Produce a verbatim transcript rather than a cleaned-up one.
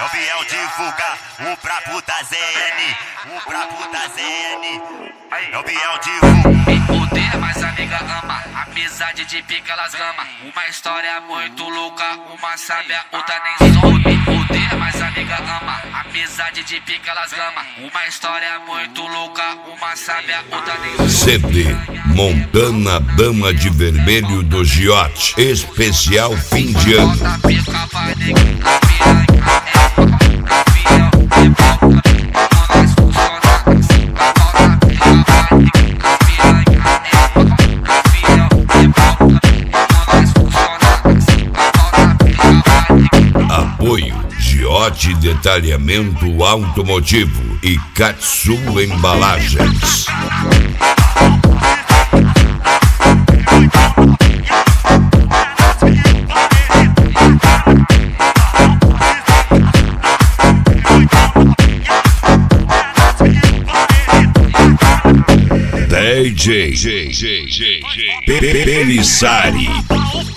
Não vier divulgar o brabo da Z N, o brabo da Z N. Não vier divulgar. Me odeia, mas amiga ama. Amizade de pica elas gama. Uma história muito louca, uma sabe a outra nem some. Me odeia, mas amiga ama. Amizade de pica elas gama. Uma história muito louca, uma sabe a outra nem some. C D Montana Dama de Vermelho do Giote, especial fim de ano. Apoio Giote Detalhamento Automotivo e Katsu Embalagens. D J Pelissari.